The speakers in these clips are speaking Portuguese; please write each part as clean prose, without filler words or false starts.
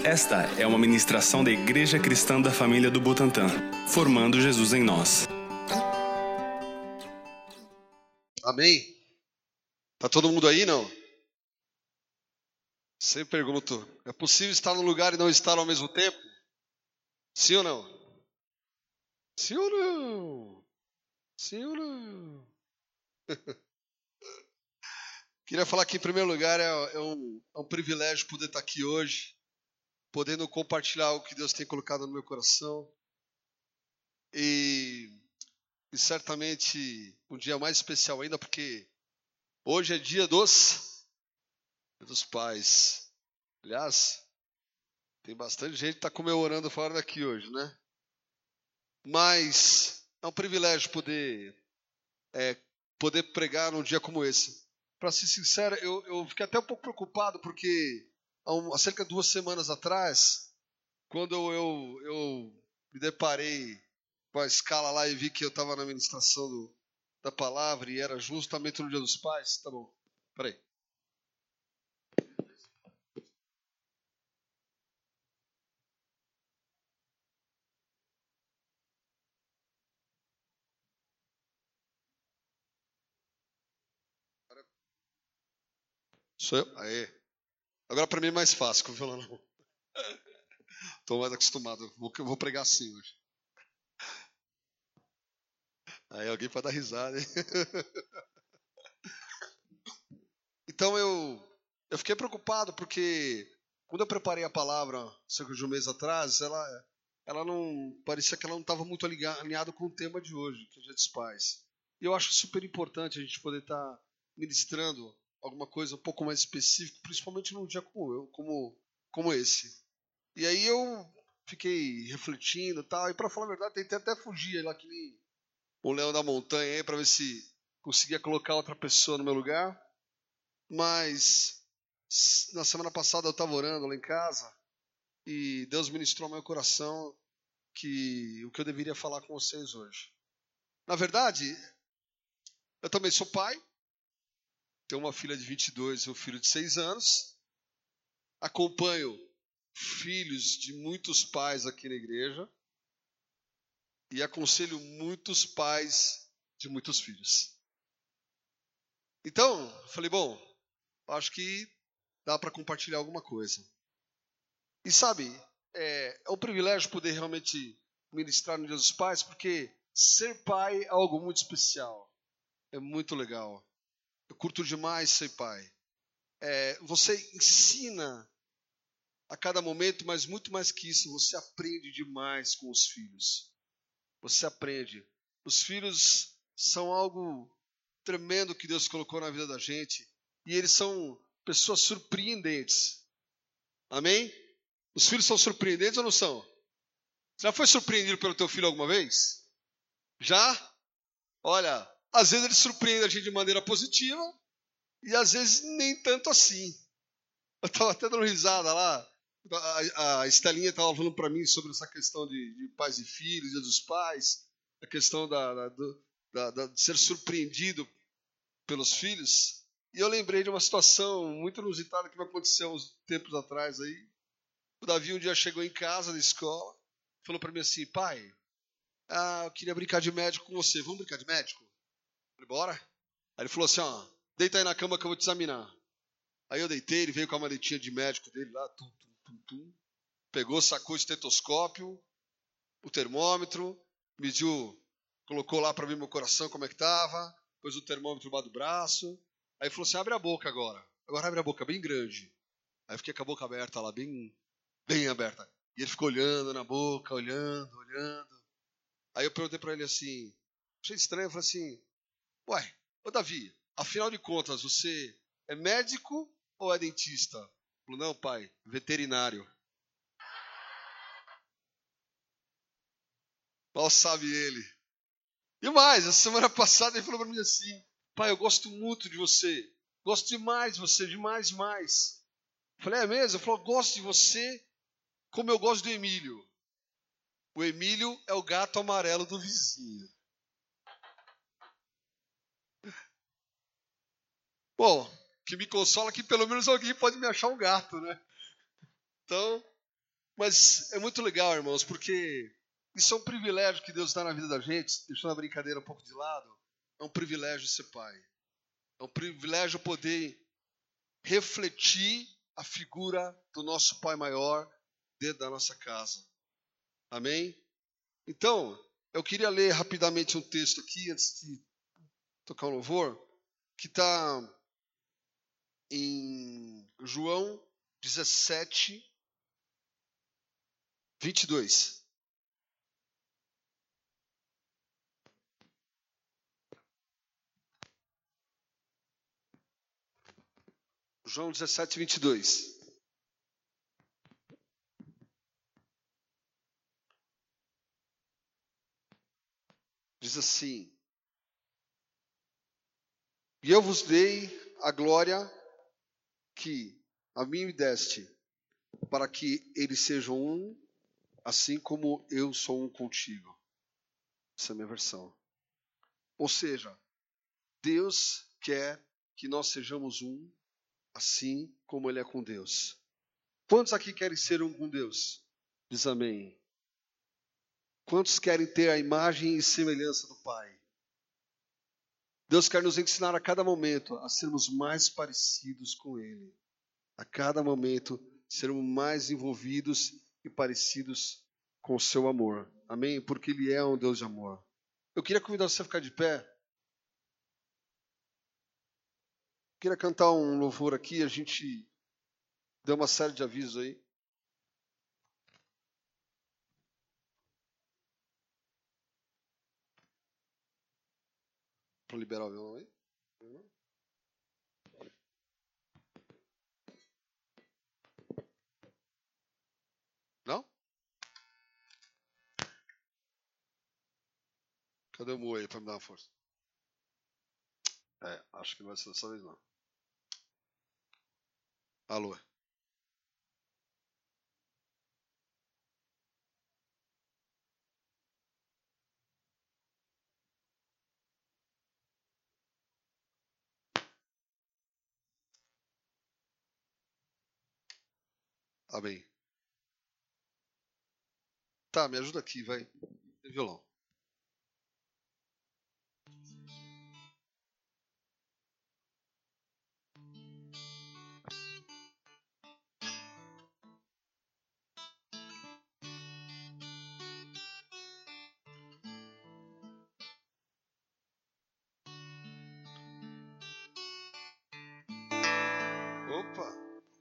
Esta é uma ministração da Igreja Cristã da Família do Butantã, formando Jesus em nós. Amém? Tá todo mundo aí, não? Sempre pergunto, é possível estar num lugar e não estar ao mesmo tempo? Sim ou não? Sim ou não? Sim ou não? Queria falar que, em primeiro lugar, é um privilégio poder estar aqui hoje, podendo compartilhar o que Deus tem colocado no meu coração. E certamente um dia mais especial ainda, porque hoje é dia dos pais. Aliás, tem bastante gente que está comemorando fora daqui hoje, né? Mas é um privilégio poder pregar num dia como esse. Para ser sincero, eu fiquei até um pouco preocupado, porque há cerca de 2 semanas atrás, quando eu me deparei com a escala lá e vi que eu estava na ministração da palavra e era justamente no Dia dos Pais. Tá bom, peraí. Sou eu? Aê. Agora para mim é mais fácil com o violão. Estou mais acostumado. Vou pregar assim hoje. Aí alguém pode dar risada, hein? Então eu fiquei preocupado, porque quando eu preparei a palavra, cerca de um mês atrás, ela não parecia que ela não estava muito alinhada com o tema de hoje, que é o Dia dos Pais. E eu acho super importante a gente poder estar ministrando alguma coisa um pouco mais específica, principalmente num dia como esse. E aí eu fiquei refletindo e tal, e para falar a verdade, tentei até fugir lá que nem o leão da montanha aí, para ver se conseguia colocar outra pessoa no meu lugar. Mas na semana passada eu estava orando lá em casa e Deus ministrou ao meu coração que o que eu deveria falar com vocês hoje. Na verdade, eu também sou pai, tenho uma filha de 22 e um filho de 6 anos, acompanho filhos de muitos pais aqui na igreja e aconselho muitos pais de muitos filhos. Então, eu falei, bom, acho que dá para compartilhar alguma coisa. E sabe, é um privilégio poder realmente ministrar no Dia dos Pais, porque ser pai é algo muito especial, é muito legal. Eu curto demais ser pai. Você ensina a cada momento, mas muito mais que isso, você aprende demais com os filhos. Você aprende. Os filhos são algo tremendo que Deus colocou na vida da gente, e eles são pessoas surpreendentes. Amém? Os filhos são surpreendentes ou não são? Você já foi surpreendido pelo teu filho alguma vez? Já? Olha, às vezes ele surpreende a gente de maneira positiva e às vezes nem tanto assim. Eu estava até dando risada lá. A Estelinha estava falando para mim sobre essa questão de pais e filhos, Dia dos Pais, a questão de ser surpreendido pelos filhos. E eu lembrei de uma situação muito inusitada que me aconteceu uns tempos atrás aí. O Davi um dia chegou em casa da escola, falou para mim assim: pai, eu queria brincar de médico com você, vamos brincar de médico? Eu falei, bora. Aí ele falou assim, deita aí na cama que eu vou te examinar. Aí eu deitei, ele veio com a maletinha de médico dele lá, pegou, sacou o estetoscópio, o termômetro, mediu, colocou lá para ver meu coração como é que estava, pôs o termômetro embaixo do braço, aí falou assim, abre a boca agora abre a boca bem grande. Aí eu fiquei com a boca aberta lá, bem aberta. E ele ficou olhando na boca, olhando. Aí eu perguntei para ele assim, achei estranho, eu falei assim, ué, ô Davi, afinal de contas, você é médico ou é dentista? Ele falou, não, pai, veterinário. Mal sabe ele. E mais, a semana passada ele falou para mim assim, pai, eu gosto muito de você. Gosto demais de você, demais. Eu falei, é mesmo? Ele falou, gosto de você como eu gosto do Emílio. O Emílio é o gato amarelo do vizinho. Bom, que me consola que pelo menos alguém pode me achar um gato, né? Então, Mas é muito legal, irmãos, porque isso é um privilégio que Deus dá na vida da gente, deixando a brincadeira um pouco de lado. É um privilégio ser pai. É um privilégio poder refletir a figura do nosso Pai maior dentro da nossa casa. Amém? Então, eu queria ler rapidamente um texto aqui, antes de tocar o louvor, que está em João 17, 22. João 17, 22. Diz assim: E eu vos dei a glória que a mim me deste, para que eles sejam um, assim como eu sou um contigo. Essa é a minha versão. Ou seja, Deus quer que nós sejamos um, assim como Ele é com Deus. Quantos aqui querem ser um com Deus? Diz amém. Quantos querem ter a imagem e semelhança do Pai? Deus quer nos ensinar a cada momento a sermos mais parecidos com Ele. A cada momento sermos mais envolvidos e parecidos com o seu amor. Amém? Porque Ele é um Deus de amor. Eu queria convidar você a ficar de pé. Queria cantar um louvor aqui, a gente deu uma série de avisos aí. Para liberar o violão aí. Não? Cadê o Mo aí para me dar uma força? Acho que não vai ser dessa vez não. Alô? Amém. Tá, me ajuda aqui, vai. Tem violão. Opa!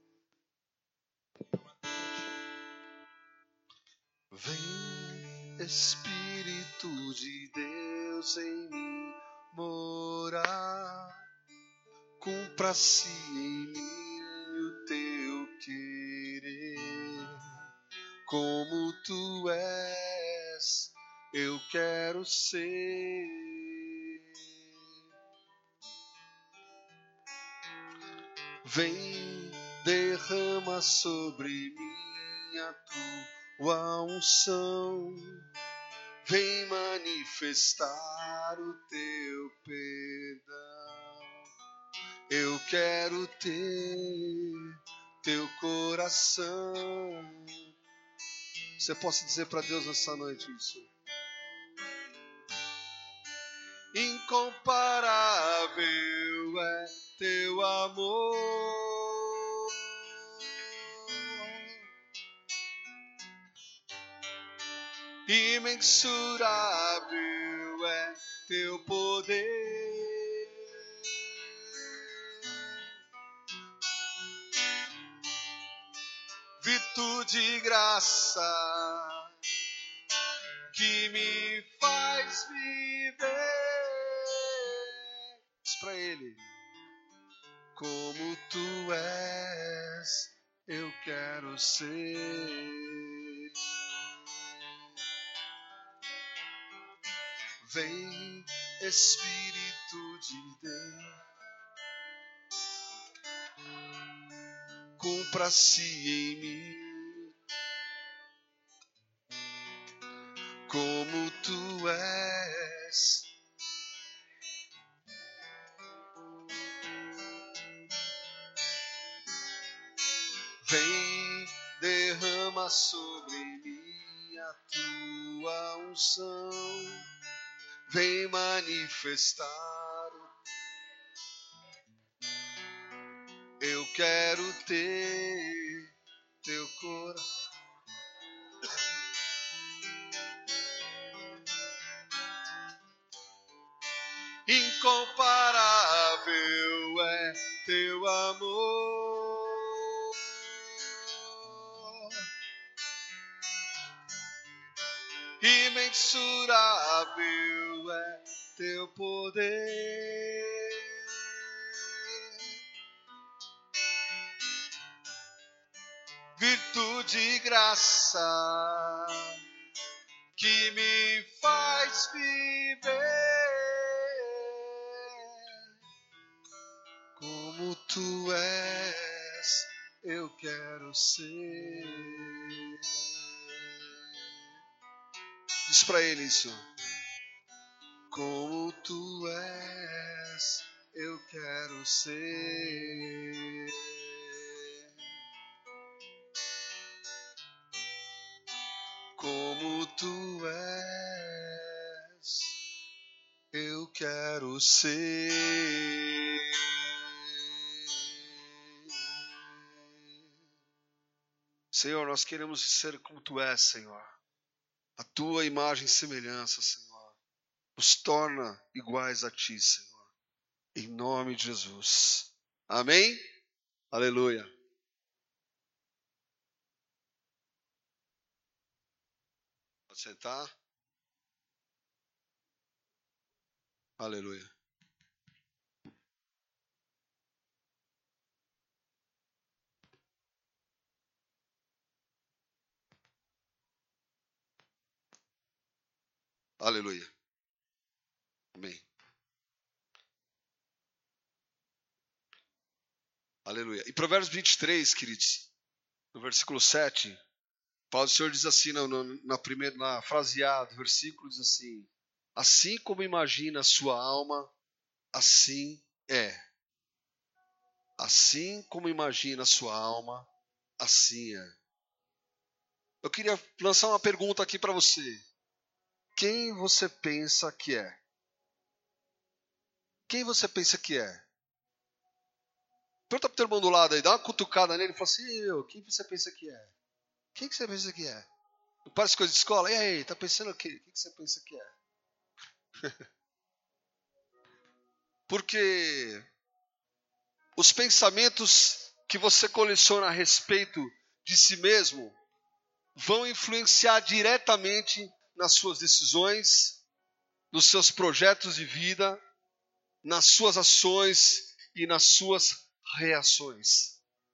Vem, Espírito de Deus em mim morar, cumpra-se em mim o teu querer. Como tu és, eu quero ser. Vem, derrama sobre mim a tua unção. Vem manifestar o teu perdão. Eu quero ter teu coração. Você pode dizer para Deus nessa noite isso? Incomparável é teu amor. Imensurável é teu poder. Virtude e graça que me faz viver. Diz pra Ele: como tu és, eu quero ser. Vem, Espírito de Deus, cumpra-se em mim, como tu és. Vem, derrama sobre mim a tua unção, vem manifestar. Eu quero ter teu coração. Incomparável é teu amor, imensurável é teu poder. Virtude e graça que me faz viver como tu és, eu quero ser. Diz pra ele isso. Como tu és, eu quero ser. Como tu és, eu quero ser. Senhor, nós queremos ser como tu és, Senhor. A tua imagem e semelhança, Senhor, nos torna iguais a ti, Senhor. Em nome de Jesus. Amém? Aleluia. Pode sentar. Aleluia. Aleluia. Amém. Aleluia. Em Provérbios 23, queridos, no versículo 7, Paulo, o Senhor diz assim, na frase A do versículo, diz assim: assim como imagina a sua alma, assim é. Assim como imagina a sua alma, assim é. Eu queria lançar uma pergunta aqui para você. Quem você pensa que é? Quem você pensa que é? Pergunta para o teu irmão do lado aí, dá uma cutucada nele e fala assim: quem você pensa que é? Quem que você pensa que é? Não parece coisa de escola? E aí, tá pensando o quê? Quem que você pensa que é? Porque os pensamentos que você coleciona a respeito de si mesmo vão influenciar diretamente nas suas decisões, nos seus projetos de vida, nas suas ações e nas suas reações.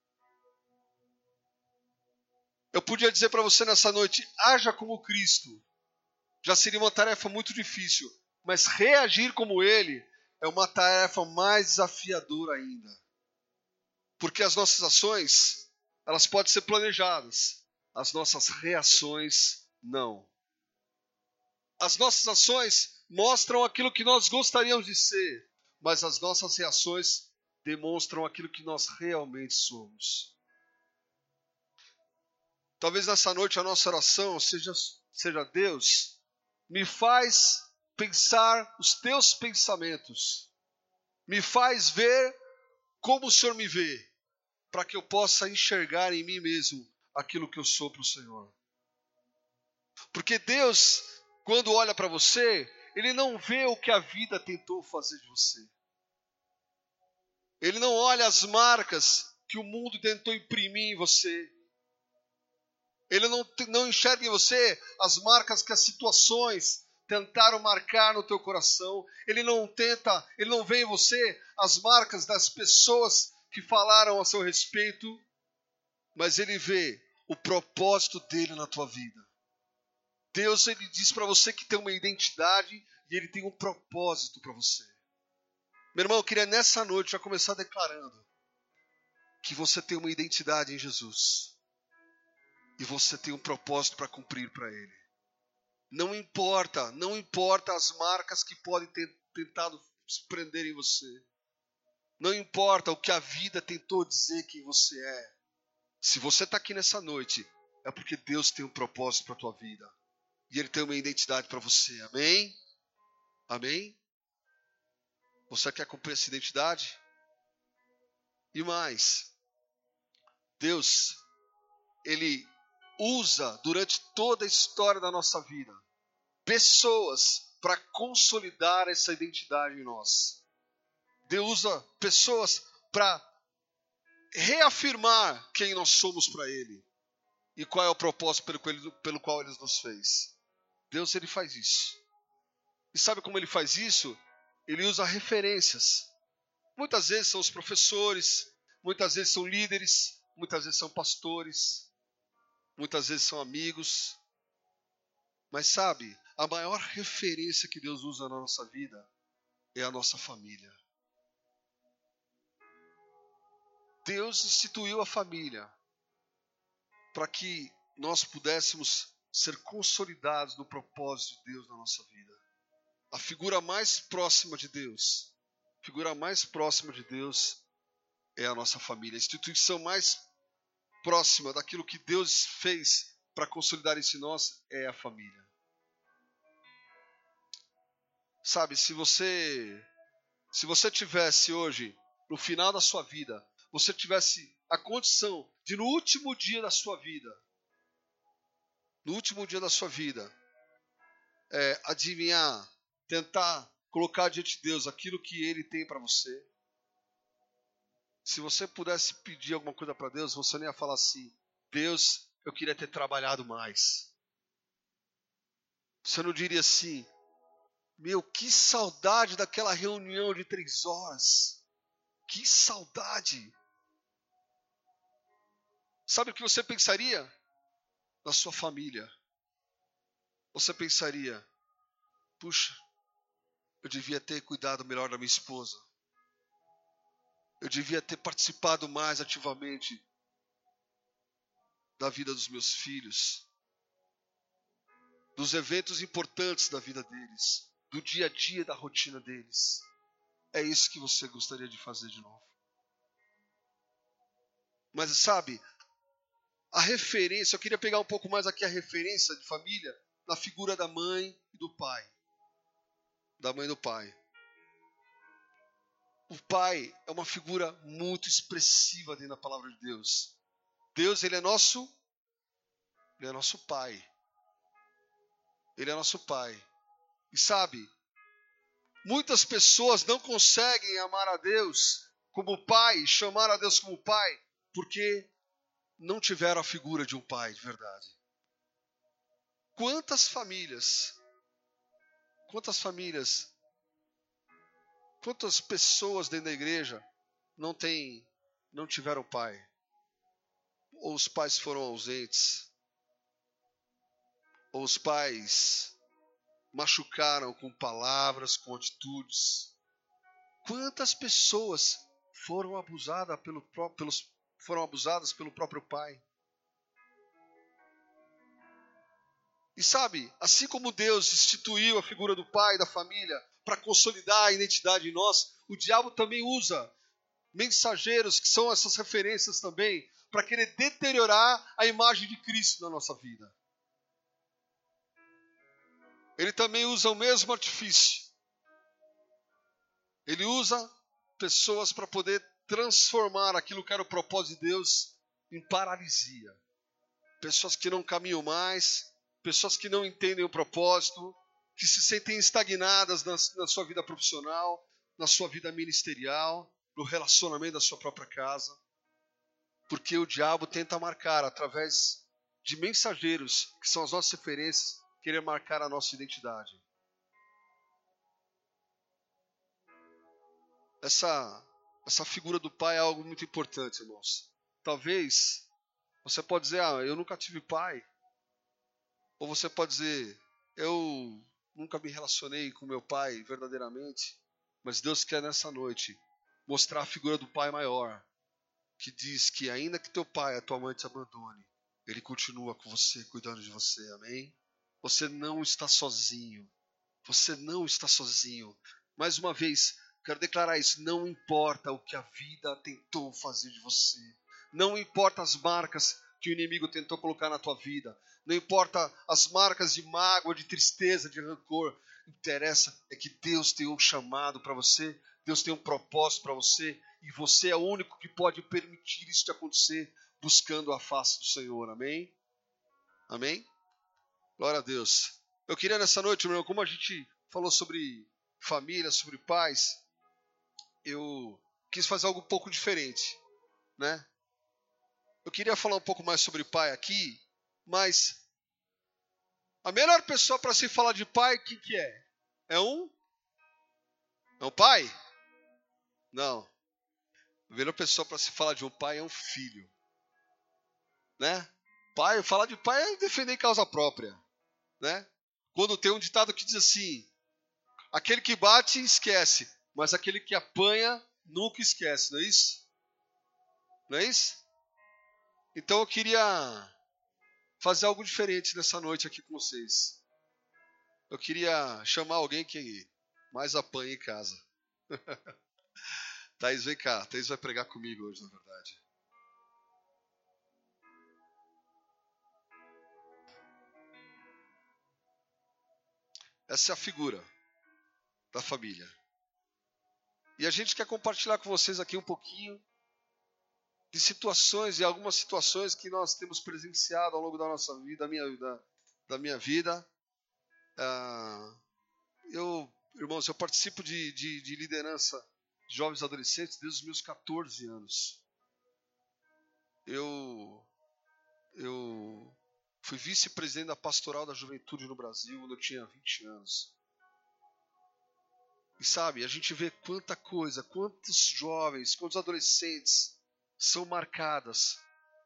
Eu podia dizer para você nessa noite: haja como Cristo. Já seria uma tarefa muito difícil, mas reagir como Ele é uma tarefa mais desafiadora ainda. Porque as nossas ações, elas podem ser planejadas, as nossas reações não. As nossas ações mostram aquilo que nós gostaríamos de ser, mas as nossas reações demonstram aquilo que nós realmente somos. Talvez nessa noite a nossa oração seja: Deus, me faz pensar os teus pensamentos, me faz ver como o Senhor me vê, para que eu possa enxergar em mim mesmo aquilo que eu sou para o Senhor. Porque Deus, quando olha para você, Ele não vê o que a vida tentou fazer de você. Ele não olha as marcas que o mundo tentou imprimir em você. Ele não enxerga em você as marcas que as situações tentaram marcar no teu coração. Ele não vê em você as marcas das pessoas que falaram a seu respeito, mas Ele vê o propósito dele na tua vida. Deus, Ele diz para você que tem uma identidade e Ele tem um propósito para você. Meu irmão, eu queria nessa noite já começar declarando que você tem uma identidade em Jesus. E você tem um propósito para cumprir para Ele. Não importa as marcas que podem ter tentado se prender em você. Não importa o que a vida tentou dizer que você é. Se você está aqui nessa noite, é porque Deus tem um propósito para a tua vida. E Ele tem uma identidade para você. Amém? Amém? Você quer cumprir essa identidade? E mais, Deus, Ele usa durante toda a história da nossa vida pessoas para consolidar essa identidade em nós. Deus usa pessoas para reafirmar quem nós somos para Ele e qual é o propósito pelo qual Ele nos fez. Deus, Ele faz isso. E sabe como Ele faz isso? Ele usa referências. Muitas vezes são os professores, muitas vezes são líderes, muitas vezes são pastores, muitas vezes são amigos. Mas sabe, a maior referência que Deus usa na nossa vida é a nossa família. Deus instituiu a família para que nós pudéssemos ser consolidados no propósito de Deus na nossa vida. A figura mais próxima de Deus, é a nossa família. A instituição mais próxima daquilo que Deus fez para consolidar isso em nós é a família. Sabe, se você tivesse hoje, no final da sua vida, você tivesse a condição de no último dia da sua vida, adivinhar, tentar colocar diante de Deus aquilo que Ele tem para você. Se você pudesse pedir alguma coisa para Deus, você não ia falar assim: Deus, eu queria ter trabalhado mais. Você não diria assim: meu, que saudade daquela reunião de 3 horas. Que saudade. Sabe o que você pensaria? Na sua família. Você pensaria: puxa, eu devia ter cuidado melhor da minha esposa. Eu devia ter participado mais ativamente da vida dos meus filhos, dos eventos importantes da vida deles, do dia a dia, da rotina deles. É isso que você gostaria de fazer de novo. Mas sabe, a referência, eu queria pegar um pouco mais aqui a referência de família na figura da mãe e do pai. Da mãe e do pai. O pai é uma figura muito expressiva dentro da palavra de Deus. Deus, Ele é nosso pai. Ele é nosso pai. E sabe, muitas pessoas não conseguem amar a Deus como pai, chamar a Deus como pai, porque não tiveram a figura de um pai de verdade. Quantas famílias, quantas pessoas dentro da igreja não tiveram pai? Ou os pais foram ausentes, ou os pais machucaram com palavras, com atitudes. Quantas pessoas foram abusadas pelo próprio pai? E sabe, assim como Deus instituiu a figura do pai e da família para consolidar a identidade em nós, o diabo também usa mensageiros, que são essas referências também, para querer deteriorar a imagem de Cristo na nossa vida. Ele também usa o mesmo artifício. Ele usa pessoas para poder transformar aquilo que era o propósito de Deus em paralisia. Pessoas que não caminham mais, pessoas que não entendem o propósito, que se sentem estagnadas na sua vida profissional, na sua vida ministerial, no relacionamento da sua própria casa. Porque o diabo tenta marcar, através de mensageiros, que são as nossas referências, querer marcar a nossa identidade. Essa figura do pai é algo muito importante, irmãos. Talvez você pode dizer: eu nunca tive pai. Ou você pode dizer: eu nunca me relacionei com meu pai verdadeiramente. Mas Deus quer nessa noite mostrar a figura do pai maior, que diz que ainda que teu pai e a tua mãe te abandone, Ele continua com você, cuidando de você. Amém? Você não está sozinho. Você não está sozinho. Mais uma vez, quero declarar isso: não importa o que a vida tentou fazer de você. Não importa as marcas que o inimigo tentou colocar na tua vida. Não importa as marcas de mágoa, de tristeza, de rancor. O que interessa é que Deus tem um chamado para você, Deus tem um propósito para você, e você é o único que pode permitir isso de acontecer, buscando a face do Senhor. Amém? Amém? Glória a Deus. Eu queria nessa noite, meu irmão, como a gente falou sobre família, sobre pais, eu quis fazer algo um pouco diferente, né? Eu queria falar um pouco mais sobre pai aqui, mas a melhor pessoa para se falar de pai, quem que é? É um pai? Não. A melhor pessoa para se falar de um pai é um filho, né? Pai, falar de pai é defender causa própria, né? Quando tem um ditado que diz assim: aquele que bate esquece, mas aquele que apanha nunca esquece, não é isso? Não é isso? Então eu queria fazer algo diferente nessa noite aqui com vocês. Eu queria chamar alguém que mais apanha em casa. Thaís, vem cá. Thaís vai pregar comigo hoje, na verdade. Essa é a figura da família. E a gente quer compartilhar com vocês aqui um pouquinho de situações, e algumas situações que nós temos presenciado ao longo da nossa vida, da minha vida. Irmãos, eu participo de liderança de jovens adolescentes desde os meus 14 anos. Eu fui vice-presidente da Pastoral da Juventude no Brasil quando eu tinha 20 anos. E sabe, a gente vê quanta coisa, quantos jovens, quantos adolescentes são marcadas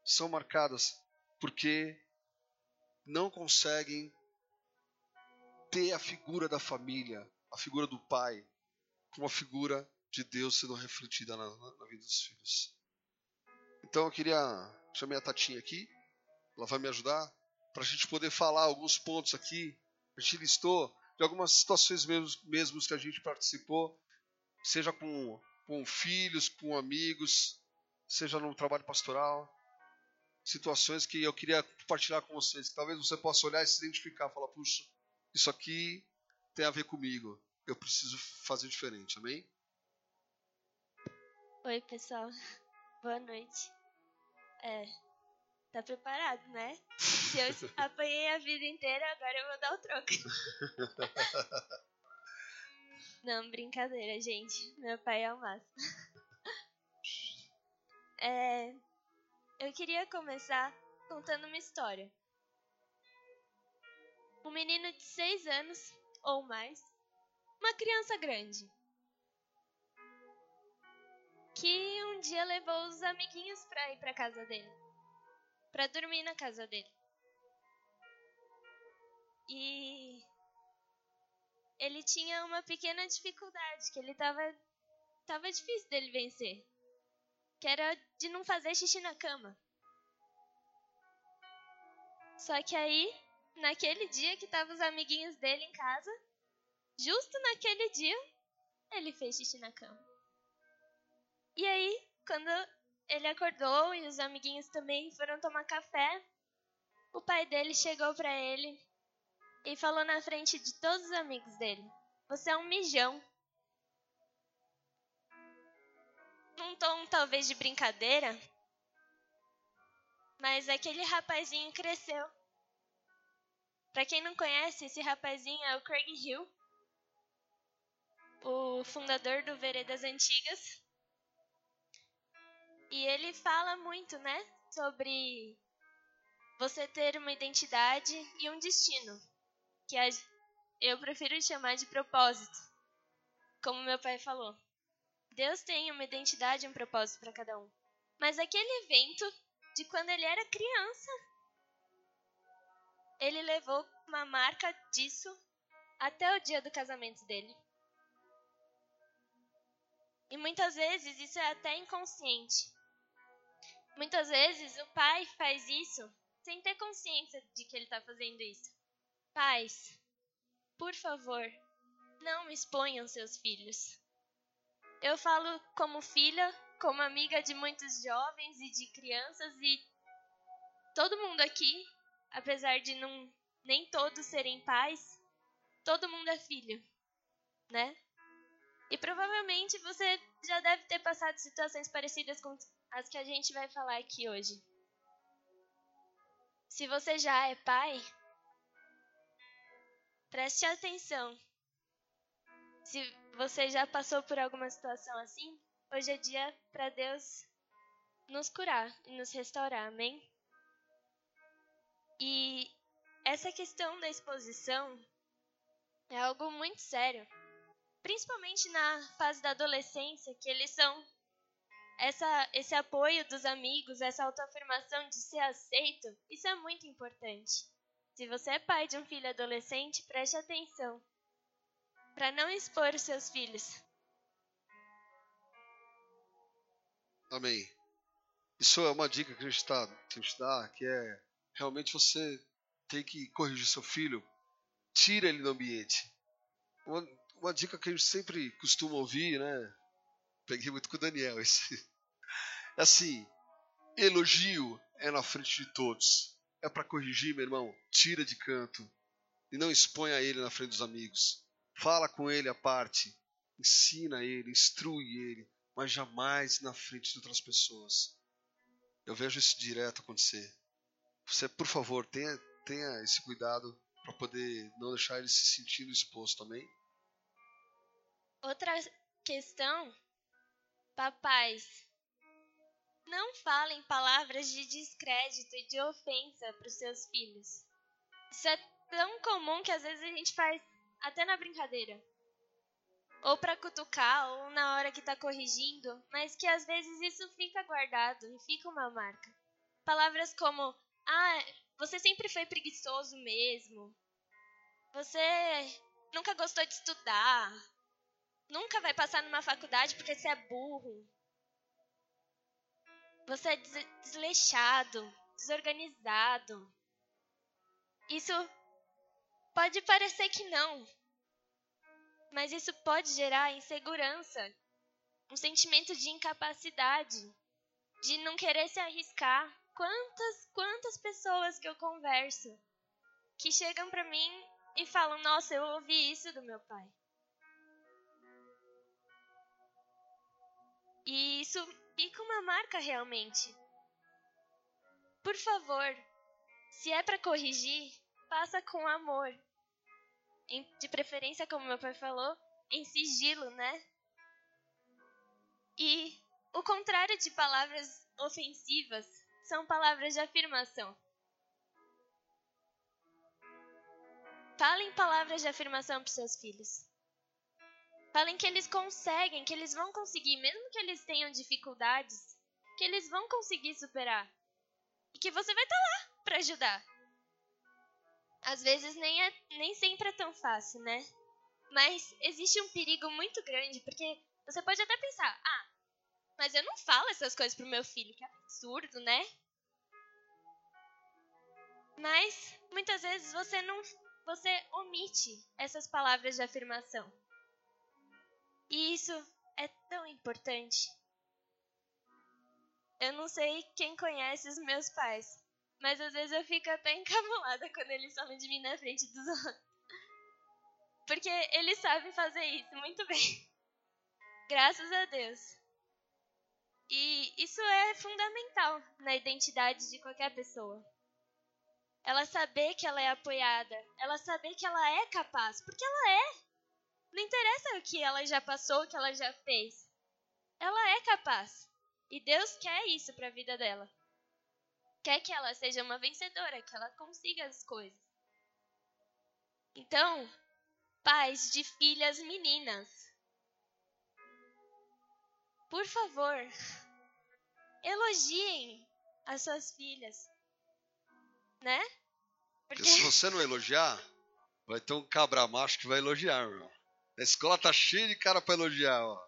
porque não conseguem ter a figura da família, a figura do pai, como a figura de Deus sendo refletida na vida dos filhos. Então eu chamei a Tatinha aqui, ela vai me ajudar, para a gente poder falar alguns pontos aqui. A gente listou de algumas situações mesmos que a gente participou, seja com filhos, com amigos, seja no trabalho pastoral, situações que eu queria compartilhar com vocês, que talvez você possa olhar e se identificar, falar, puxa, isso aqui tem a ver comigo, eu preciso fazer diferente, amém? Oi, pessoal. Boa noite. Tá preparado, né? Se eu apanhei a vida inteira, agora eu vou dar o troco. Não, brincadeira, gente. Meu pai é o máximo. Eu queria começar contando uma história. Um menino de 6 anos, ou mais, uma criança grande, que um dia levou os amiguinhos pra ir pra casa dele, pra dormir na casa dele. E ele tinha uma pequena dificuldade, que ele tava difícil dele vencer, que era de não fazer xixi na cama. Só que aí, naquele dia que tava os amiguinhos dele em casa, justo naquele dia, ele fez xixi na cama. E aí, quando ele acordou e os amiguinhos também foram tomar café, o pai dele chegou pra ele e falou na frente de todos os amigos dele: "Você é um mijão." Num tom talvez de brincadeira, mas aquele rapazinho cresceu. Pra quem não conhece, esse rapazinho é o Craig Hill, o fundador do Veredas Antigas. E ele fala muito, né, sobre você ter uma identidade e um destino, que eu prefiro chamar de propósito, como meu pai falou. Deus tem uma identidade e um propósito para cada um. Mas aquele evento de quando ele era criança, ele levou uma marca disso até o dia do casamento dele. E muitas vezes isso é até inconsciente. Muitas vezes o pai faz isso sem ter consciência de que ele está fazendo isso. Pais, por favor, não exponham seus filhos. Eu falo como filha, como amiga de muitos jovens e de crianças, e todo mundo aqui, apesar de nem todos serem pais, todo mundo é filho, né? E provavelmente você já deve ter passado situações parecidas com as que a gente vai falar aqui hoje. Se você já é pai, preste atenção. Se você já passou por alguma situação assim, hoje é dia para Deus nos curar e nos restaurar, amém? E essa questão da exposição é algo muito sério. Principalmente na fase da adolescência, que eles são esse apoio dos amigos, essa autoafirmação de ser aceito, isso é muito importante. Se você é pai de um filho adolescente, preste atenção para não expor os seus filhos. Amém. Isso é uma dica que a gente dá, que é realmente você tem que corrigir seu filho, tira ele do ambiente. Uma dica que a gente sempre costuma ouvir, né? Peguei muito com o Daniel esse. É assim, elogio é na frente de todos. É para corrigir, meu irmão, tira de canto e não exponha ele na frente dos amigos. Fala com ele à parte, ensina ele, instrui ele, mas jamais na frente de outras pessoas. Eu vejo isso direto acontecer. Você, por favor, tenha esse cuidado para poder não deixar ele se sentindo exposto, amém? Outra questão, papais, não falem palavras de descrédito e de ofensa para os seus filhos. Isso é tão comum que às vezes a gente faz até na brincadeira. Ou para cutucar, ou na hora que está corrigindo, mas que às vezes isso fica guardado e fica uma marca. Palavras como, você sempre foi preguiçoso mesmo. Você nunca gostou de estudar. Nunca vai passar numa faculdade porque você é burro. Você é desleixado, desorganizado. Isso pode parecer que não, mas isso pode gerar insegurança, um sentimento de incapacidade, de não querer se arriscar. Quantas pessoas que eu converso que chegam pra mim e falam, nossa, eu ouvi isso do meu pai. E isso fica uma marca realmente. Por favor, se é para corrigir, faça com amor. De preferência, como meu pai falou, em sigilo, né? E o contrário de palavras ofensivas são palavras de afirmação. Falem palavras de afirmação para os seus filhos. Falem que eles conseguem, que eles vão conseguir, mesmo que eles tenham dificuldades, que eles vão conseguir superar. E que você vai estar lá para ajudar. Às vezes nem sempre é tão fácil, né? Mas existe um perigo muito grande, porque você pode até pensar, mas eu não falo essas coisas pro meu filho, que absurdo, né? Mas muitas vezes você omite essas palavras de afirmação. E isso é tão importante. Eu não sei quem conhece os meus pais, mas às vezes eu fico até encabulada quando eles falam de mim na frente dos outros. Porque eles sabem fazer isso muito bem. Graças a Deus. E isso é fundamental na identidade de qualquer pessoa. Ela saber que ela é apoiada. Ela saber que ela é capaz. Porque ela é. Não interessa o que ela já passou, o que ela já fez. Ela é capaz. E Deus quer isso para a vida dela. Quer que ela seja uma vencedora, que ela consiga as coisas. Então, pais de filhas meninas, por favor, elogiem as suas filhas, né? Porque se você não elogiar, vai ter um cabra macho que vai elogiar, meu. A escola tá cheia de cara para elogiar, ó.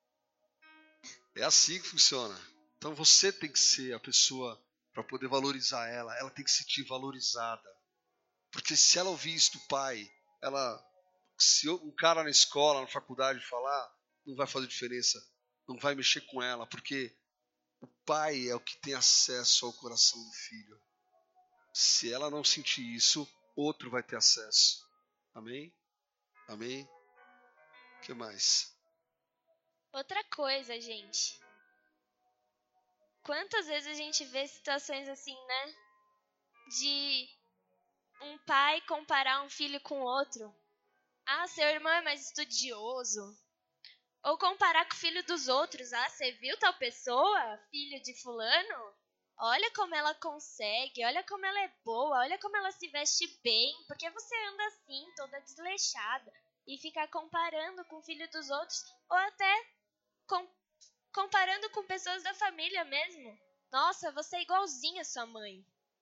É assim que funciona. Então você tem que ser a pessoa para poder valorizar ela. Ela tem que se sentir valorizada. Porque se ela ouvir isso do pai, se um cara na escola, na faculdade falar, não vai fazer diferença. Não vai mexer com ela, porque o pai é o que tem acesso ao coração do filho. Se ela não sentir isso, outro vai ter acesso. Amém? Amém? O que mais? Outra coisa, gente. Quantas vezes a gente vê situações assim, né? De um pai comparar um filho com outro. Ah, seu irmão é mais estudioso. Ou comparar com o filho dos outros. Ah, você viu tal pessoa? Filho de fulano? Olha como ela consegue, olha como ela é boa, olha como ela se veste bem. Por que você anda assim, toda desleixada? E ficar comparando com o filho dos outros. Ou até comparando com pessoas da família mesmo. Nossa, você é igualzinha à sua mãe.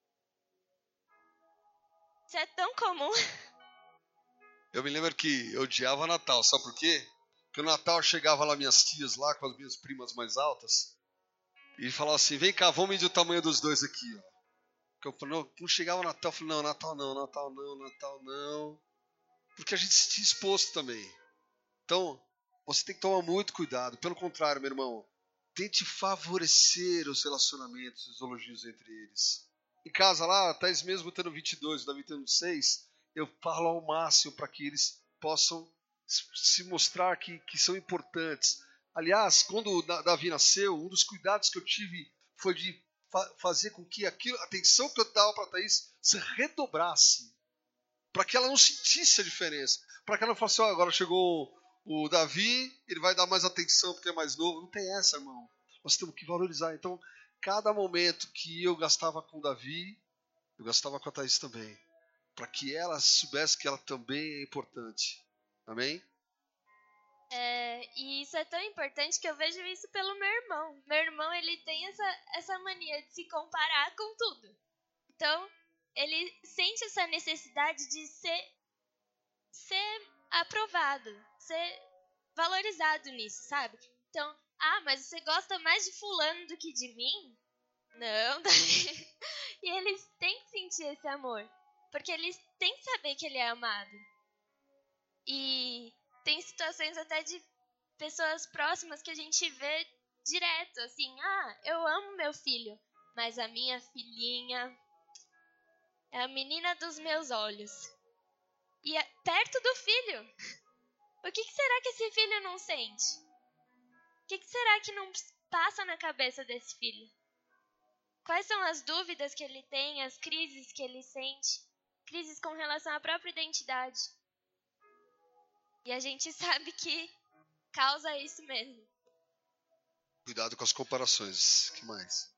Isso é tão comum. Eu me lembro que eu odiava Natal, sabe por quê? Porque no Natal chegava lá minhas tias lá com as minhas primas mais altas e falava assim, vem cá, vamos medir o tamanho dos dois aqui, ó. Porque eu, não chegava o Natal, eu falei, não, Natal não, Natal não, Natal não. Porque a gente se tinha exposto também. Então, você tem que tomar muito cuidado. Pelo contrário, meu irmão, tente favorecer os relacionamentos, os elogios entre eles. Em casa lá, Thais mesmo tendo 22, o Davi tendo 6, eu falo ao máximo para que eles possam se mostrar que são importantes. Aliás, quando o Davi nasceu, um dos cuidados que eu tive foi de fazer com que a atenção que eu dava para Thais se redobrasse, para que ela não sentisse a diferença, para que ela não falasse, oh, agora chegou o Davi, ele vai dar mais atenção porque é mais novo. Não tem essa, irmão. Nós temos que valorizar. Então, cada momento que eu gastava com o Davi, eu gastava com a Thaís também, para que ela soubesse que ela também é importante. Amém? E isso é tão importante que eu vejo isso pelo meu irmão. Meu irmão, ele tem essa mania de se comparar com tudo. Então, ele sente essa necessidade de ser aprovado, ser valorizado nisso, sabe? Então, mas você gosta mais de fulano do que de mim? Não, e eles têm que sentir esse amor, porque eles têm que saber que ele é amado. E tem situações até de pessoas próximas que a gente vê direto, assim, eu amo meu filho, mas a minha filhinha é a menina dos meus olhos. E perto do filho, o que será que esse filho não sente? O que será que não passa na cabeça desse filho? Quais são as dúvidas que ele tem, as crises que ele sente? Crises com relação à própria identidade. E a gente sabe que causa isso mesmo. Cuidado com as comparações. O que mais?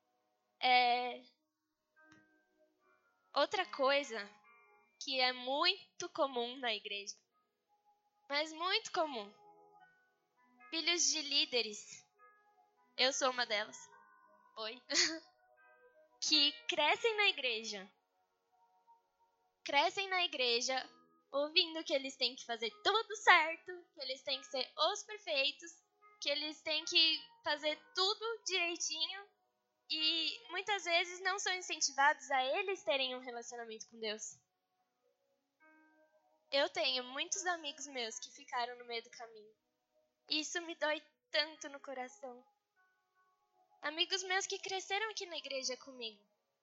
Outra coisa que é muito comum na igreja, mas muito comum. Filhos de líderes. Eu sou uma delas. Oi. Que crescem na igreja. Crescem na igreja ouvindo que eles têm que fazer tudo certo, que eles têm que ser os perfeitos, que eles têm que fazer tudo direitinho e muitas vezes não são incentivados a eles terem um relacionamento com Deus. Eu tenho muitos amigos meus que ficaram no meio do caminho. E isso me dói tanto no coração. Amigos meus que cresceram aqui na igreja comigo.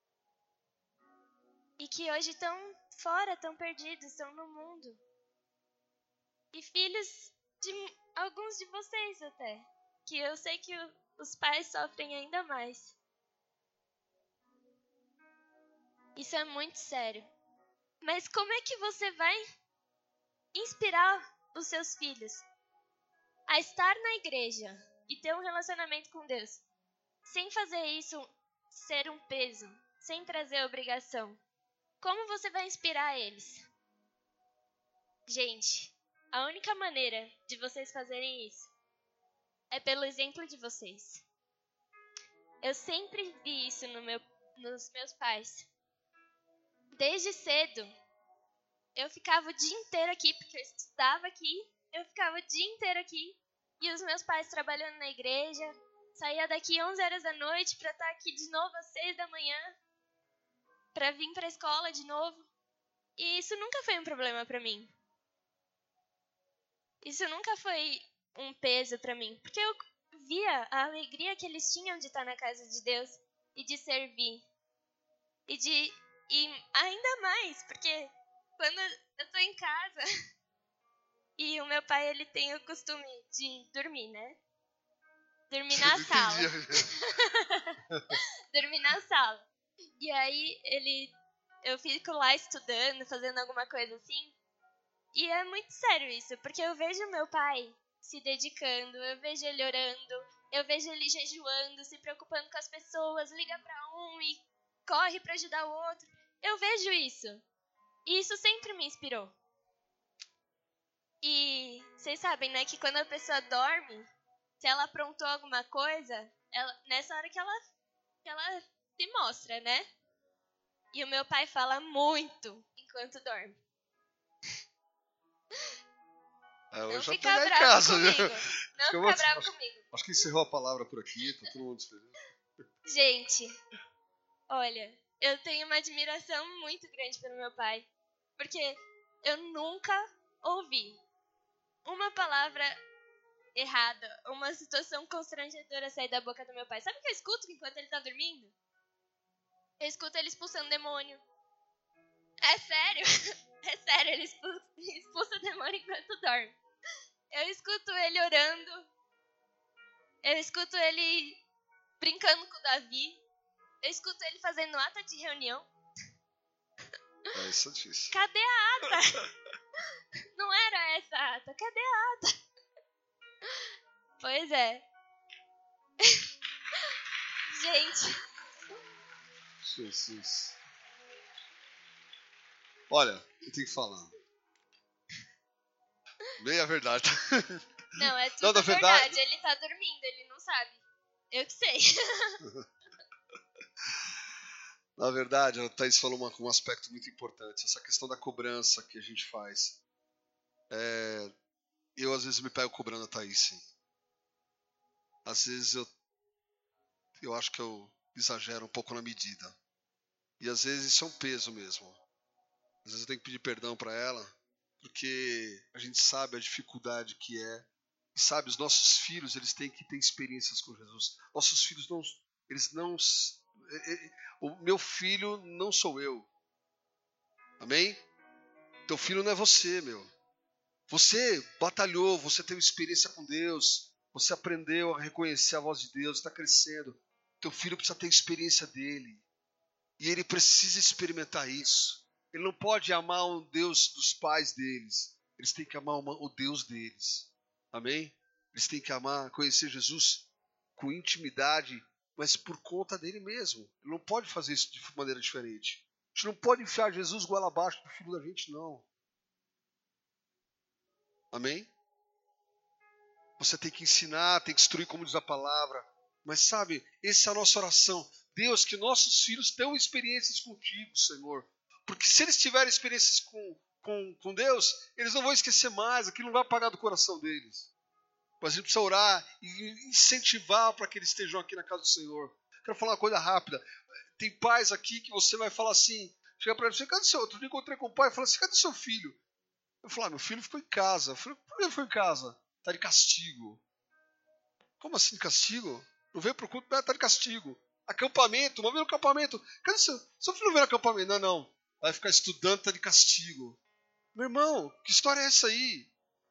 E que hoje estão fora, estão perdidos, estão no mundo. E filhos de alguns de vocês até. Que eu sei que os pais sofrem ainda mais. Isso é muito sério. Mas como é que você vai inspirar os seus filhos a estar na igreja e ter um relacionamento com Deus, sem fazer isso ser um peso, sem trazer obrigação? Como você vai inspirar eles? Gente, a única maneira de vocês fazerem isso é pelo exemplo de vocês. Eu sempre vi isso nos meus pais. Desde cedo, eu ficava o dia inteiro aqui, porque eu estudava aqui, eu ficava o dia inteiro aqui, e os meus pais trabalhando na igreja, saía daqui 11 horas da noite para estar aqui de novo às 6 da manhã, para vir para a escola de novo. E isso nunca foi um problema para mim. Isso nunca foi um peso para mim, porque eu via a alegria que eles tinham de estar na casa de Deus e de servir. E de E ainda mais, porque quando eu tô em casa e o meu pai, ele tem o costume de dormir, né? Dormir na sala. Dormir na sala. E aí eu fico lá estudando, fazendo alguma coisa assim. E é muito sério isso, porque eu vejo meu pai se dedicando, eu vejo ele orando, eu vejo ele jejuando, se preocupando com as pessoas, liga pra um e corre pra ajudar o outro. Eu vejo isso. E isso sempre me inspirou. E vocês sabem, né, que quando a pessoa dorme, se ela aprontou alguma coisa, nessa hora que ela se mostra, né? E o meu pai fala muito enquanto dorme. Eu Não já fica pegar em bravo casa, comigo. viu? Não fica bravo comigo. Acho que encerrou a palavra por aqui, tá todo mundo feliz. Gente, olha, eu tenho uma admiração muito grande pelo meu pai. Porque eu nunca ouvi uma palavra errada, uma situação constrangedora sair da boca do meu pai. Sabe o que eu escuto enquanto ele tá dormindo? Eu escuto ele expulsando demônio. É sério? É sério, ele expulsa demônio enquanto dorme. Eu escuto ele orando. Eu escuto ele brincando com o Davi. Eu escuto ele fazendo ata de reunião. Isso é difícil. Cadê a ata? Não era essa a ata. Cadê a ata? Pois é. Gente. Jesus. Olha, eu tenho que falar. Bem a verdade. Não, é tudo Não, na verdade. Ele tá dormindo, ele não sabe. Eu que sei. Na verdade, a Thaís falou um aspecto muito importante. Essa questão da cobrança que a gente faz. Eu, às vezes, me pego cobrando a Thaís, sim. Às vezes, eu acho que eu exagero um pouco na medida. E, às vezes, isso é um peso mesmo. Às vezes, eu tenho que pedir perdão para ela, porque a gente sabe a dificuldade que é. E sabe, os nossos filhos, eles têm que ter experiências com Jesus. Nossos filhos não... O meu filho não sou eu. Amém? Teu filho não é você, meu. Você batalhou, você teve experiência com Deus, você aprendeu a reconhecer a voz de Deus, está crescendo. Teu filho precisa ter experiência dele. E ele precisa experimentar isso. Ele não pode amar o Deus dos pais deles. Eles têm que amar o Deus deles. Amém? Eles têm que amar, conhecer Jesus com intimidade, mas por conta dele mesmo. Ele não pode fazer isso de maneira diferente. A gente não pode enfiar Jesus goela abaixo do filho da gente, não. Amém? Você tem que ensinar, tem que instruir como diz a palavra. Mas sabe, essa é a nossa oração. Deus, que nossos filhos tenham experiências contigo, Senhor. Porque se eles tiverem experiências com Deus, eles não vão esquecer mais, aquilo não vai apagar do coração deles. Mas a gente precisa orar e incentivar para que eles estejam aqui na casa do Senhor. Quero falar uma coisa rápida. Tem pais aqui que você vai falar assim, chega para ele, cadê o seu? Outro dia encontrei com o pai e falei assim, cadê o seu filho? Eu falei, meu filho ficou em casa. Eu falei, por que ele foi em casa? Está de castigo. Como assim de castigo? Não veio pro culto, está de castigo. Acampamento, vamos ver no acampamento. Cadê seu filho não veio no acampamento? Não. Vai ficar estudando, está de castigo. Meu irmão, que história é essa aí?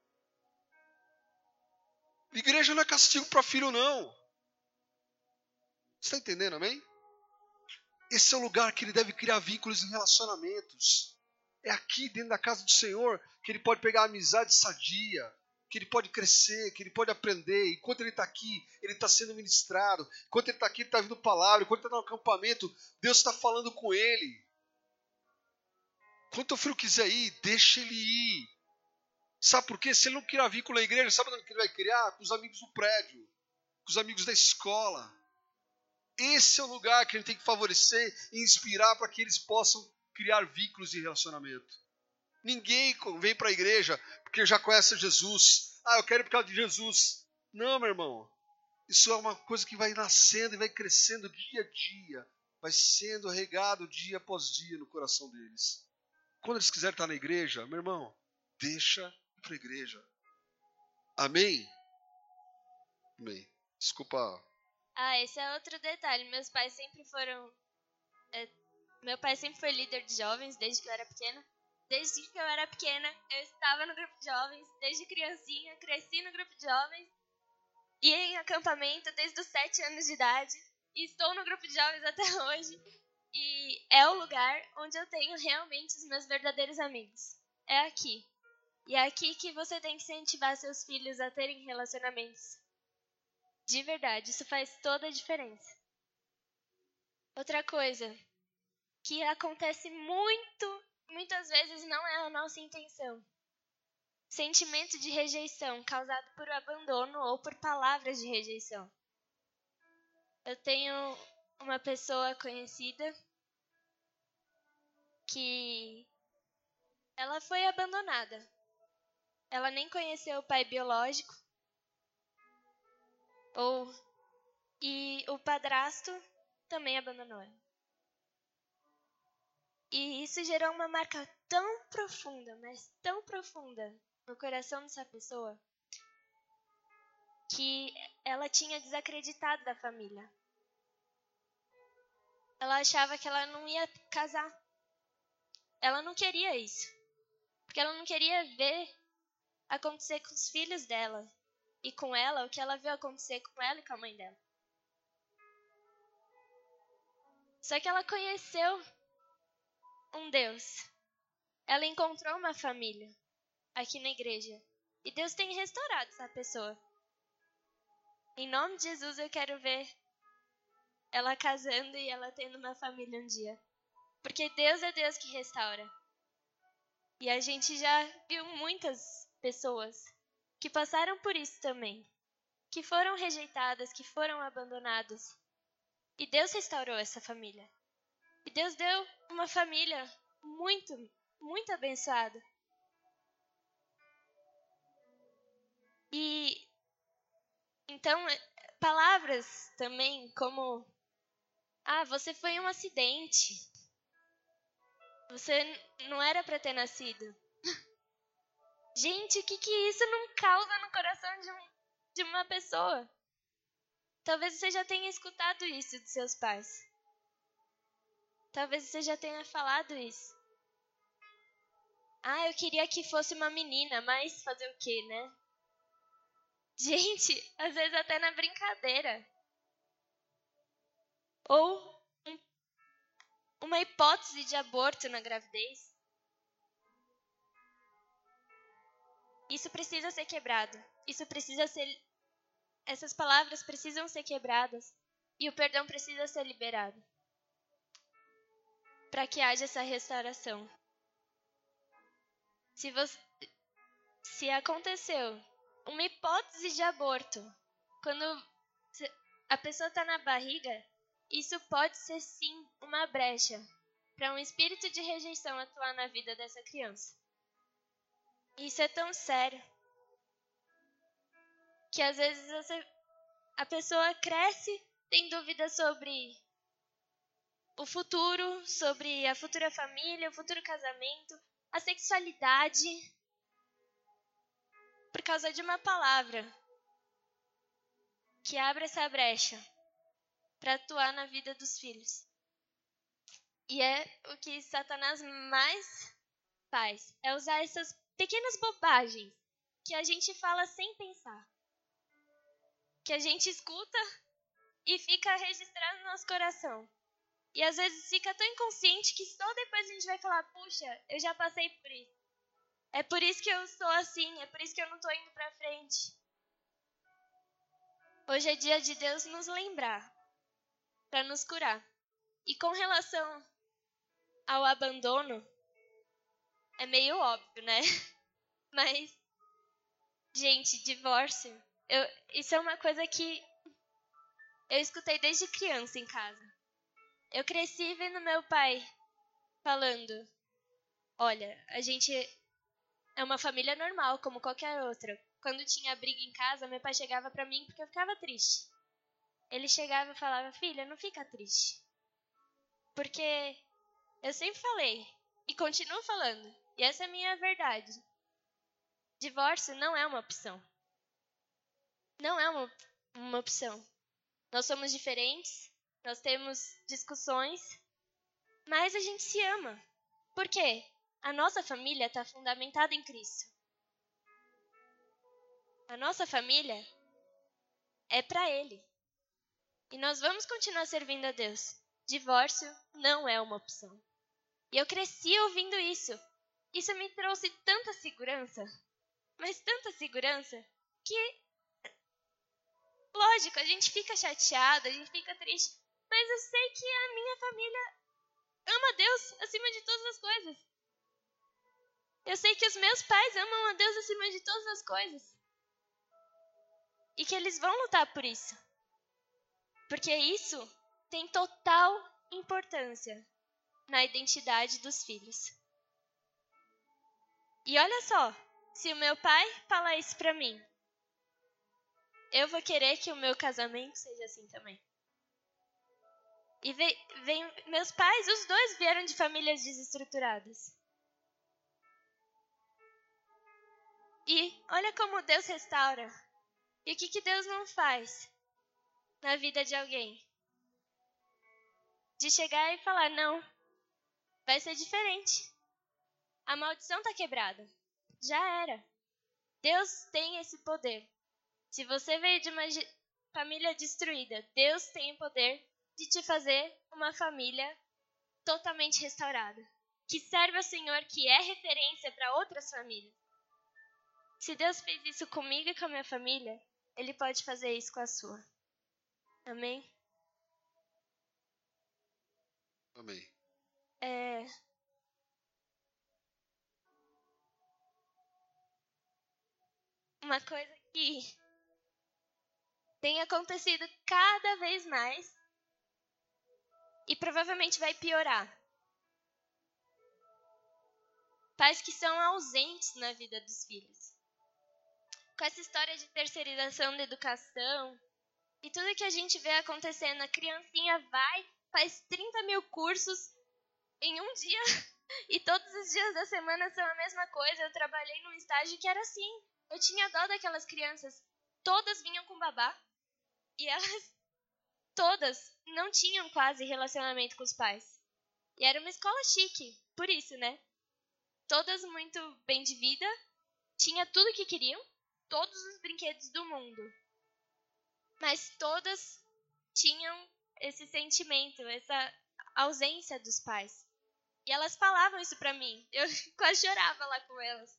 Igreja não é castigo para filho, não. Você está entendendo, amém? Esse é o lugar que ele deve criar vínculos e relacionamentos. É aqui, dentro da casa do Senhor, que ele pode pegar amizade sadia, que ele pode crescer, que ele pode aprender. Enquanto ele está aqui, ele está sendo ministrado. Enquanto ele está aqui, ele está vindo palavra. Enquanto ele está no acampamento, Deus está falando com ele. Quando o filho quiser ir, deixa ele ir. Sabe por quê? Se ele não criar vínculo na igreja, sabe onde ele vai criar? Com os amigos do prédio, com os amigos da escola. Esse é o lugar que a gente tem que favorecer e inspirar para que eles possam criar vínculos de relacionamento. Ninguém vem para a igreja porque já conhece Jesus. Eu quero ir por causa de Jesus. Não, meu irmão. Isso é uma coisa que vai nascendo e vai crescendo dia a dia. Vai sendo regado dia após dia no coração deles. Quando eles quiserem estar na igreja, meu irmão, deixa ir para a igreja. Amém? Amém. Desculpa. Esse é outro detalhe. Meus pais sempre foram Meu pai sempre foi líder de jovens desde que eu era pequena. Desde que eu era pequena, eu estava no grupo de jovens. Desde criancinha, cresci no grupo de jovens. Ia em acampamento desde os 7 anos de idade. E estou no grupo de jovens até hoje. E é o lugar onde eu tenho realmente os meus verdadeiros amigos. É aqui. E é aqui que você tem que incentivar seus filhos a terem relacionamentos. De verdade, isso faz toda a diferença. Outra coisa que acontece muitas vezes não é a nossa intenção. Sentimento de rejeição causado por abandono ou por palavras de rejeição. Eu tenho uma pessoa conhecida que ela foi abandonada. Ela nem conheceu o pai biológico. E o padrasto também abandonou ela. E isso gerou uma marca tão profunda, mas tão profunda no coração dessa pessoa, que ela tinha desacreditado da família. Ela achava que ela não ia casar. Ela não queria isso. Porque ela não queria ver acontecer com os filhos dela e com ela o que ela viu acontecer com ela e com a mãe dela. Só que ela conheceu um Deus. Ela encontrou uma família aqui na igreja. E Deus tem restaurado essa pessoa. Em nome de Jesus, eu quero ver ela casando e ela tendo uma família um dia. Porque Deus é Deus que restaura. E a gente já viu muitas pessoas que passaram por isso também. Que foram rejeitadas, que foram abandonadas. E Deus restaurou essa família. E Deus deu uma família muito abençoada. E então, palavras também como: você foi um acidente. Você não era para ter nascido. Gente, o que isso não causa no coração de uma pessoa? Talvez você já tenha escutado isso de seus pais. Talvez você já tenha falado isso. Eu queria que fosse uma menina, mas fazer o quê, né? Gente, às vezes até na brincadeira. Ou uma hipótese de aborto na gravidez. Isso precisa ser quebrado. Essas palavras precisam ser quebradas. E o perdão precisa ser liberado. Para que haja essa restauração. Se aconteceu uma hipótese de aborto, quando a pessoa está na barriga, isso pode ser sim uma brecha para um espírito de rejeição atuar na vida dessa criança. Isso é tão sério que às vezes a pessoa cresce, tem dúvidas sobre o futuro, sobre a futura família, o futuro casamento, a sexualidade, por causa de uma palavra que abre essa brecha para atuar na vida dos filhos. E é o que Satanás mais faz, é usar essas pequenas bobagens que a gente fala sem pensar, que a gente escuta e fica registrado no nosso coração. E às vezes fica tão inconsciente que só depois a gente vai falar: puxa, eu já passei por isso. É por isso que eu sou assim, é por isso que eu não estou indo para frente. Hoje é dia de Deus nos lembrar, para nos curar. E com relação ao abandono, é meio óbvio, né? Mas, gente, divórcio, isso é uma coisa que eu escutei desde criança em casa. Eu cresci vendo meu pai falando: olha, a gente é uma família normal, como qualquer outra. Quando tinha briga em casa, meu pai chegava pra mim porque eu ficava triste. Ele chegava e falava: filha, não fica triste. Porque eu sempre falei, e continuo falando, e essa é a minha verdade. Divórcio não é uma opção. Não é uma opção. Nós somos diferentes, nós temos discussões, mais a gente se ama. Por quê? A nossa família está fundamentada em Cristo. A nossa família é para Ele. E nós vamos continuar servindo a Deus. Divórcio não é uma opção. E eu cresci ouvindo isso. Isso me trouxe tanta segurança, mas tanta segurança, que, lógico, a gente fica chateado, a gente fica triste, mas eu sei que a minha família ama Deus acima de todas as coisas. Eu sei que os meus pais amam a Deus acima de todas as coisas. E que eles vão lutar por isso. Porque isso tem total importância na identidade dos filhos. E olha só, se o meu pai falar isso pra mim, eu vou querer que o meu casamento seja assim também. E meus pais, os dois vieram de famílias desestruturadas. E olha como Deus restaura. E o que Deus não faz na vida de alguém? De chegar e falar, não, vai ser diferente. A maldição está quebrada. Já era. Deus tem esse poder. Se você veio de uma família destruída, Deus tem o poder de te fazer uma família totalmente restaurada. Que serve ao Senhor, que é referência para outras famílias. Se Deus fez isso comigo e com a minha família, Ele pode fazer isso com a sua. Amém? Amém. Uma coisa que tem acontecido cada vez mais e provavelmente vai piorar. Pais que são ausentes na vida dos filhos. Com essa história de terceirização da educação e tudo que a gente vê acontecendo, a criancinha vai, faz 30 mil cursos em um dia e todos os dias da semana são a mesma coisa. Eu trabalhei num estágio que era assim. Eu tinha dó daquelas crianças. Todas vinham com babá e elas todas não tinham quase relacionamento com os pais. E era uma escola chique, por isso, né? Todas muito bem de vida, tinha tudo que queriam, todos os brinquedos do mundo. Mas todas tinham esse sentimento, essa ausência dos pais. E elas falavam isso pra mim. Eu quase chorava lá com elas.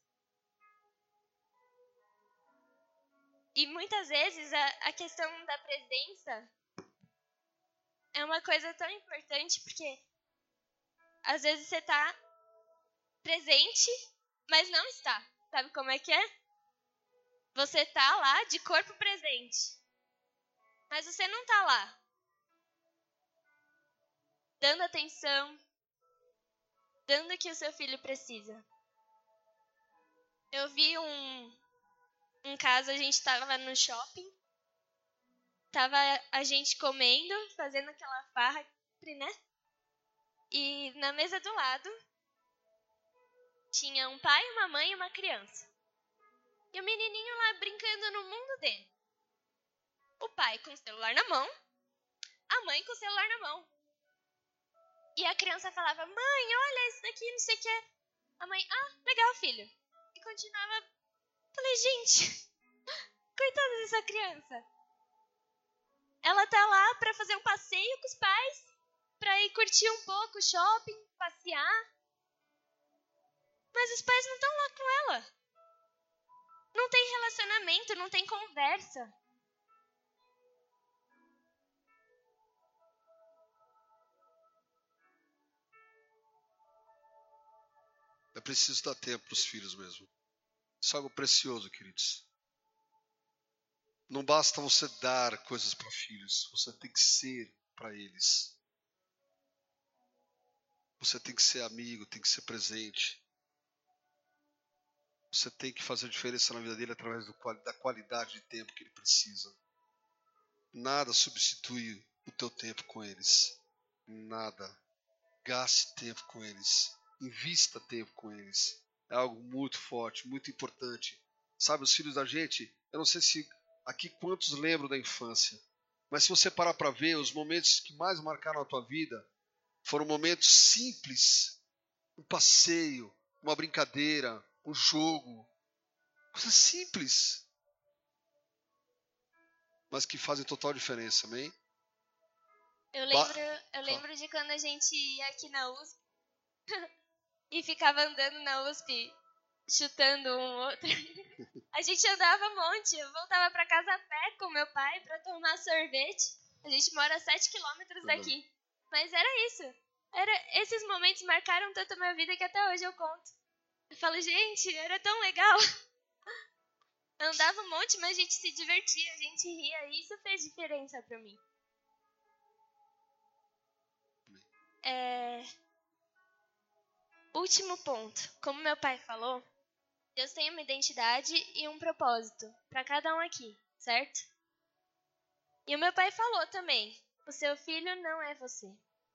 E muitas vezes a questão da presença é uma coisa tão importante, porque às vezes você tá presente, mas não está. Sabe como é que é? Você tá lá de corpo presente, mas você não tá lá dando atenção, dando o que o seu filho precisa. Eu vi um caso, a gente estava no shopping, tava a gente comendo, fazendo aquela farra, né? E na mesa do lado tinha um pai, uma mãe e uma criança. E o menininho lá brincando no mundo dele. O pai com o celular na mão, a mãe com o celular na mão. E a criança falava, mãe, olha isso daqui, não sei o que é. A mãe, legal, filho. E continuava. Falei, gente, coitada dessa criança. Ela tá lá pra fazer um passeio com os pais, pra ir curtir um pouco o shopping, passear. Mas os pais não estão lá com ela. Não tem relacionamento, não tem conversa. É preciso dar tempo para os filhos mesmo. Isso é algo precioso, queridos. Não basta você dar coisas para filhos, você tem que ser para eles. Você tem que ser amigo, tem que ser presente. Você tem que fazer diferença na vida dele através da qualidade de tempo que ele precisa. Nada substitui o teu tempo com eles. Nada. Gaste tempo com eles. Invista tempo com eles. É algo muito forte, muito importante. Sabe, os filhos da gente, eu não sei se aqui quantos lembram da infância, mas se você parar para ver os momentos que mais marcaram a tua vida, Foram momentos simples, um passeio, uma brincadeira, um jogo, coisas simples, mas que fazem total diferença, amém? Eu lembro de quando a gente ia aqui na USP e ficava andando na USP, chutando um outro. A gente andava um monte, eu voltava para casa a pé com meu pai para tomar sorvete. A gente mora a 7 quilômetros daqui. Mas era isso. Esses momentos marcaram tanto a minha vida que até hoje eu conto. Eu falo, gente, era tão legal. Andava um monte, mas a gente se divertia, a gente ria. E isso fez diferença para mim. Último ponto. Como meu pai falou, Deus tem uma identidade e um propósito para cada um aqui, certo? E o meu pai falou também, o seu filho não é você.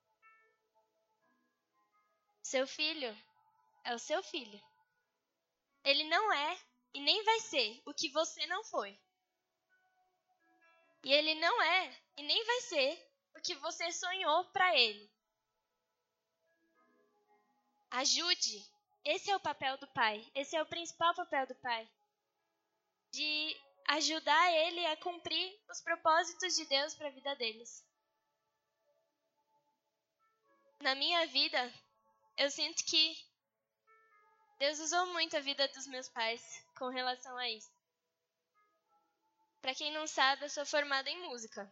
Seu filho é o seu filho. Ele não é e nem vai ser o que você não foi. E ele não é e nem vai ser o que você sonhou para ele. Ajude. Esse é o papel do pai. Esse é o principal papel do pai. De ajudar ele a cumprir os propósitos de Deus para a vida deles. Na minha vida, eu sinto que Deus usou muito a vida dos meus pais com relação a isso. Para quem não sabe, eu sou formada em música.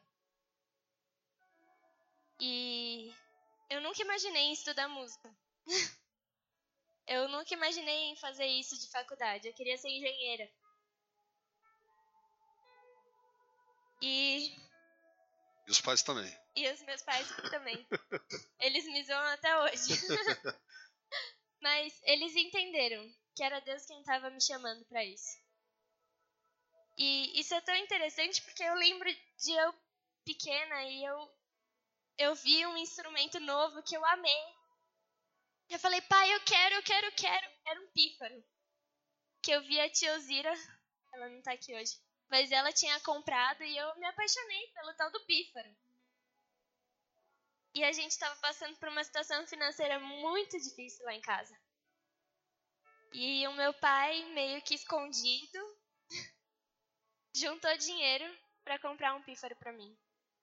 E eu nunca imaginei em estudar música. Eu nunca imaginei em fazer isso de faculdade. Eu queria ser engenheira. E os pais também. E os meus pais também. Eles me zoam até hoje. Mas eles entenderam que era Deus quem estava me chamando para isso. E isso é tão interessante porque eu lembro de eu pequena e eu vi um instrumento novo que eu amei. Eu falei, pai, eu quero. Era um pífaro. Que eu vi a tia Ozira, ela não tá aqui hoje, mas ela tinha comprado e eu me apaixonei pelo tal do pífaro. E a gente estava passando por uma situação financeira muito difícil lá em casa. E o meu pai, meio que escondido, juntou dinheiro para comprar um pífaro para mim.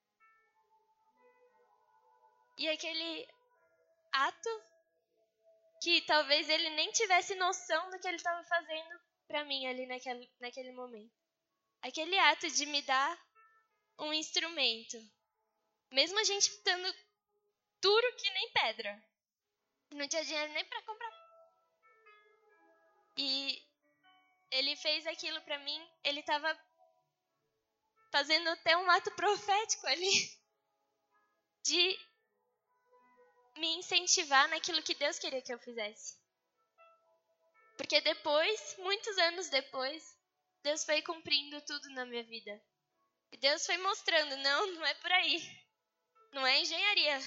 E aquele ato que talvez ele nem tivesse noção do que ele estava fazendo para mim ali naquele momento. Aquele ato de me dar um instrumento. Mesmo a gente estando duro que nem pedra. Não tinha dinheiro nem para comprar. E ele fez aquilo para mim. Ele estava fazendo até um ato profético ali. De me incentivar naquilo que Deus queria que eu fizesse. Porque depois, muitos anos depois, Deus foi cumprindo tudo na minha vida. E Deus foi mostrando, não é por aí. Não é engenharia.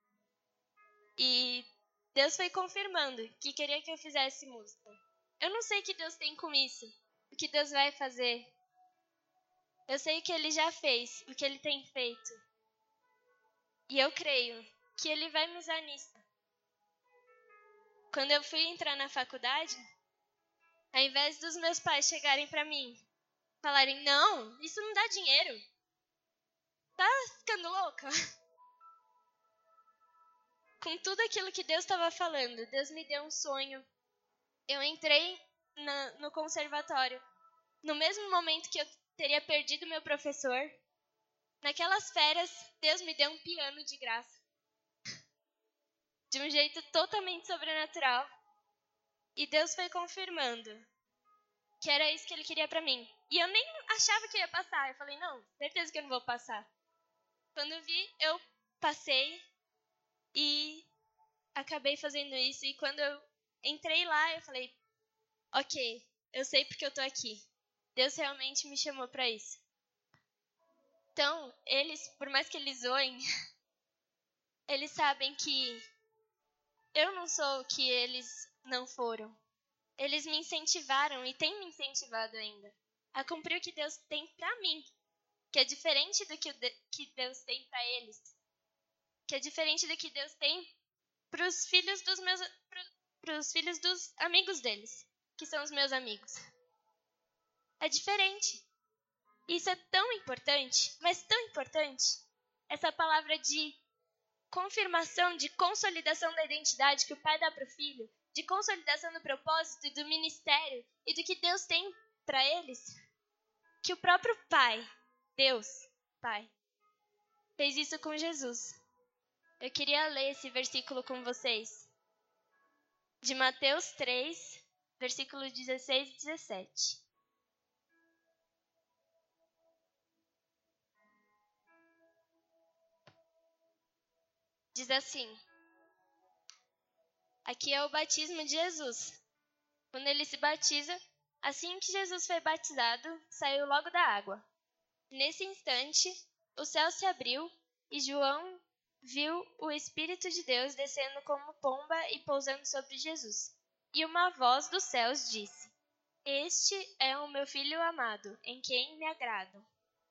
E Deus foi confirmando que queria que eu fizesse música. Eu não sei o que Deus tem com isso. O que Deus vai fazer. Eu sei o que Ele já fez, o que Ele tem feito. E eu creio que Ele vai me usar nisso. Quando eu fui entrar na faculdade, ao invés dos meus pais chegarem pra mim, falarem, não, isso não dá dinheiro. Tá ficando louca? Com tudo aquilo que Deus estava falando, Deus me deu um sonho. Eu entrei no conservatório. No mesmo momento que eu teria perdido meu professor, naquelas férias, Deus me deu um piano de graça. De um jeito totalmente sobrenatural. E Deus foi confirmando que era isso que Ele queria pra mim. E eu nem achava que eu ia passar. Eu falei, não, certeza que eu não vou passar. Quando eu vi, eu passei e acabei fazendo isso. E quando eu entrei lá, eu falei, ok, eu sei porque eu tô aqui. Deus realmente me chamou pra isso. Então, eles, por mais que eles zoem, eles sabem que eu não sou o que eles não foram. Eles me incentivaram e têm me incentivado ainda a cumprir o que Deus tem pra mim, que é diferente do que Deus tem pra eles, que é diferente do que Deus tem pros filhos dos amigos deles, que são os meus amigos. É diferente. Isso é tão importante, mas tão importante. Essa palavra de confirmação, de consolidação da identidade que o pai dá para o filho, de consolidação do propósito e do ministério e do que Deus tem para eles, que o próprio Pai, Deus, Pai, fez isso com Jesus. Eu queria ler esse versículo com vocês, de Mateus 3, versículos 16 e 17. Diz assim, aqui é o batismo de Jesus. Quando ele se batiza, assim que Jesus foi batizado, saiu logo da água. Nesse instante, o céu se abriu e João viu o Espírito de Deus descendo como pomba e pousando sobre Jesus. E uma voz dos céus disse, este é o meu filho amado, em quem me agrado.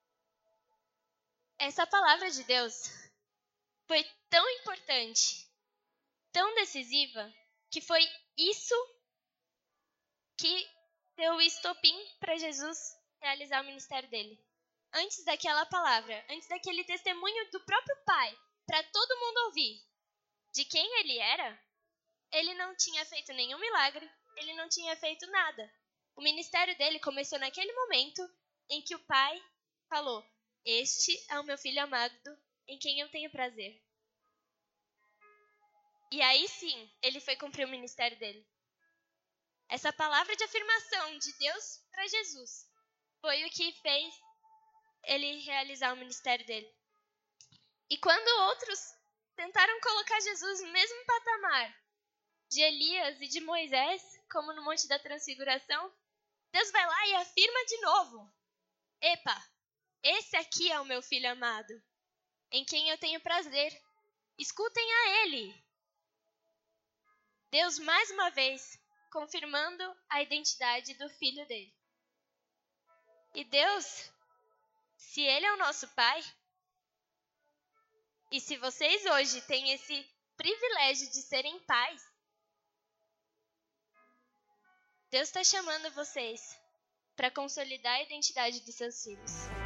Essa palavra de Deus foi tão importante, tão decisiva, que foi isso que deu o estopim para Jesus realizar o ministério dele. Antes daquela palavra, antes daquele testemunho do próprio Pai, para todo mundo ouvir de quem ele era, ele não tinha feito nenhum milagre, ele não tinha feito nada. O ministério dele começou naquele momento em que o Pai falou, este é o meu filho amado, em quem eu tenho prazer. E aí sim, ele foi cumprir o ministério dele. Essa palavra de afirmação de Deus para Jesus foi o que fez ele realizar o ministério dele. E quando outros tentaram colocar Jesus no mesmo patamar de Elias e de Moisés, como no Monte da Transfiguração, Deus vai lá e afirma de novo. Epa, esse aqui é o meu filho amado, em quem eu tenho prazer. Escutem a ele. Deus, mais uma vez, confirmando a identidade do filho dele. E Deus, se ele é o nosso Pai, e se vocês hoje têm esse privilégio de serem pais, Deus está chamando vocês para consolidar a identidade dos seus filhos.